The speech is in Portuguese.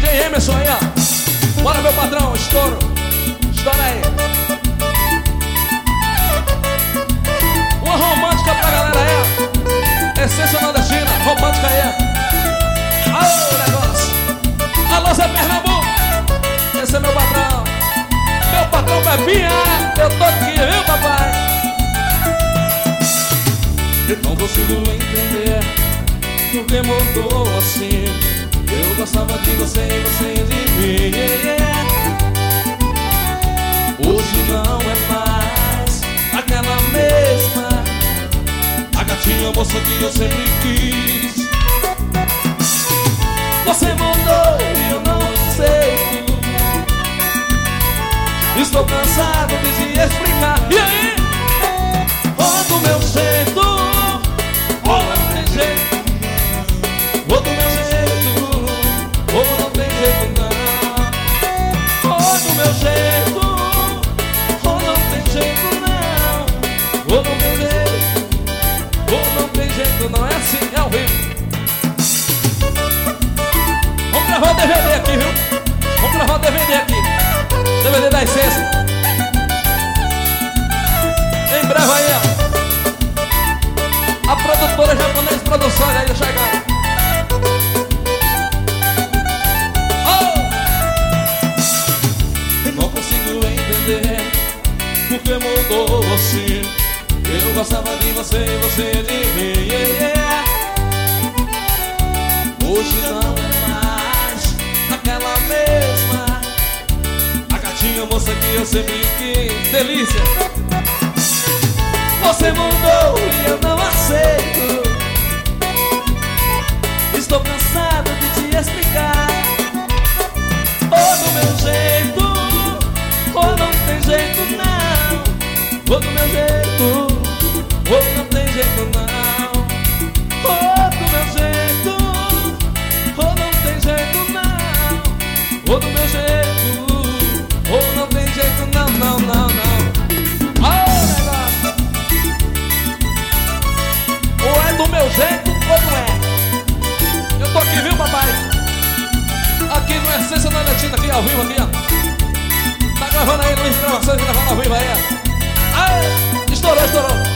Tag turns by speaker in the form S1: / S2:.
S1: DJ Emerson aí, ó. Bora, meu patrão, estouro. Estoura aí. Uma romântica pra galera aí. Essência nordestina, romântica aí. Alô, negócio. Alô, Zé Pernambuco. Esse é meu patrão. Meu patrão Pepinha. Eu tô aqui, viu, papai? Eu não consigo entender por que mudou assim. Eu gostava de você e você de mim. Hoje não é mais aquela mesma, a gatinha moça que eu sempre quis. Você mudou e eu não sei. Estou cansado de te explicar. E aí? Ou do meu jeito, ou não tem jeito. Ou do meu jeito, ou não tem jeito não. Ou do meu jeito, ou não tem jeito não. Ou do meu jeito, ou não tem jeito não. É assim, é ao vivo. Vamos gravar o DVD aqui, viu? Vamos gravar o DVD aqui. DVD da Essência. Em breve aí, ó. A produtora japonesa Produções aí chegando. Eu não consigo entender por que mudou você. Eu gostava de você e você de mim. Hoje não é mais aquela mesma, a gatinha moça que eu sempre quis. Delícia. Você mudou e eu não aceito. Estou cansado de te explicar. Ou do meu jeito, ou não tem jeito não. Ou do meu jeito, ou não tem jeito não. Ou do meu jeito, ou não tem jeito não. Ou do meu jeito, ou não tem jeito não, não, não, não. Ou é do meu jeito, ou não é. Eu tô aqui, viu, papai? Aqui no Essência Nordestina, aqui ao vivo, aqui, ó. Tá gravando aí, Luiz Gravações, gravando ao vivo aí, ó. Aê, estourou, estourou.